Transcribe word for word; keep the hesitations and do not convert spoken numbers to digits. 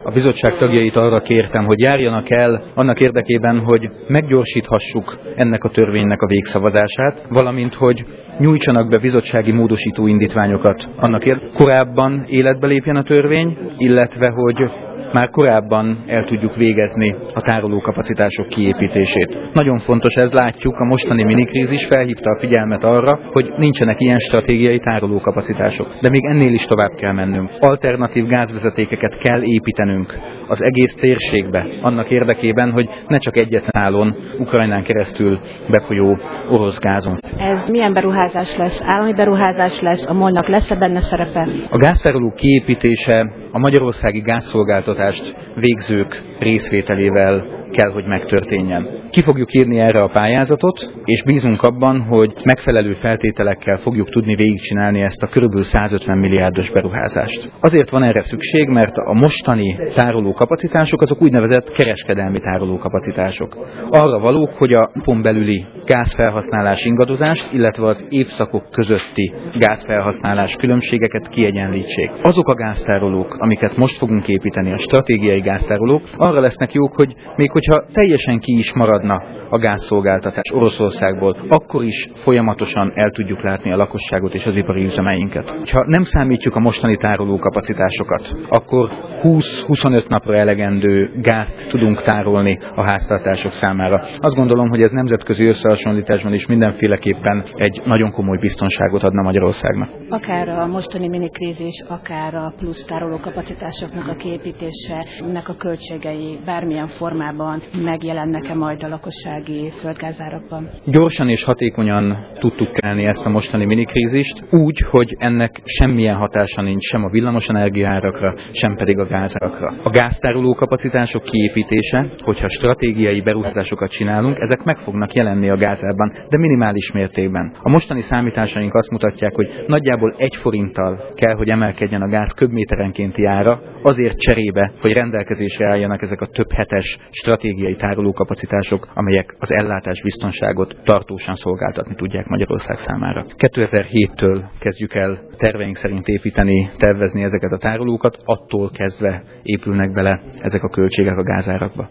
A bizottság tagjait arra kértem, hogy járjanak el annak érdekében, hogy meggyorsíthassuk ennek a törvénynek a végszavazását, valamint hogy nyújtsanak be bizottsági módosító indítványokat annak érdekében, korábban életbe lépjen a törvény, illetve hogy már korábban el tudjuk végezni a tárolókapacitások kiépítését. Nagyon fontos ez, látjuk, a mostani minikrízis felhívta a figyelmet arra, hogy nincsenek ilyen stratégiai tárolókapacitások. De még ennél is tovább kell mennünk. Alternatív gázvezetékeket kell építenünk az egész térségbe, annak érdekében, hogy ne csak egyetlen állon Ukrajnán keresztül befolyó orosz gázon. Ez milyen beruházás lesz? Állami beruházás lesz? A MOL-nak lesz-e benne szerepe? A gáztároló kiépítése a magyarországi gázszolgáltatást végzők részvételével kell, hogy megtörténjen. Ki fogjuk írni erre a pályázatot, és bízunk abban, hogy megfelelő feltételekkel fogjuk tudni végigcsinálni ezt a körülbelül százötven milliárdos beruházást. Azért van erre szükség, mert a mostani tárolókapacitások azok úgynevezett kereskedelmi tárolókapacitások. Arra valók, hogy a napon belüli gázfelhasználás ingadozást, illetve az évszakok közötti gázfelhasználás különbségeket kiegyenlítsék. Azok a gáztárolók, amiket most fogunk építeni, a stratégiai gáztárolók, arra lesznek jók, hogy még hogyha teljesen ki is maradna a gázszolgáltatás Oroszországból, akkor is folyamatosan el tudjuk látni a lakosságot és az ipari üzemeinket. Ha nem számítjuk a mostani tárolókapacitásokat, akkor húsz-huszonöt napra elegendő gázt tudunk tárolni a háztartások számára. Azt gondolom, hogy ez nemzetközi összehasonlításban is mindenféleképpen egy nagyon komoly biztonságot adna Magyarországnak. Akár a mostani minikrízis, akár a plusz tárolókapacitásoknak a kiépítése, ennek a költségei bármilyen formában megjelennek-e majd a lakossági földgázárakban? Gyorsan és hatékonyan tudtuk kelni ezt a mostani minikrízist, úgy, hogy ennek semmilyen hatása nincs sem a villamosenergiaárakra, sem pedig a gázárakra. A gáztároló kapacitások kiépítése, hogyha stratégiai beruházásokat csinálunk, ezek meg fognak jelenni a gázárban, de minimális mértékben. A mostani számításaink azt mutatják, hogy nagyjából egy forinttal kell, hogy emelkedjen a gáz köbméterenkénti ára, azért cserébe, hogy rendelkezésre álljanak ezek a több hetes stratégiai tárolókapacitások, amelyek az ellátásbiztonságot tartósan szolgáltatni tudják Magyarország számára. kétezer-héttől kezdjük el terveink szerint építeni, tervezni ezeket a tárolókat, attól kezdve épülnek bele ezek a költségek a gázárakba.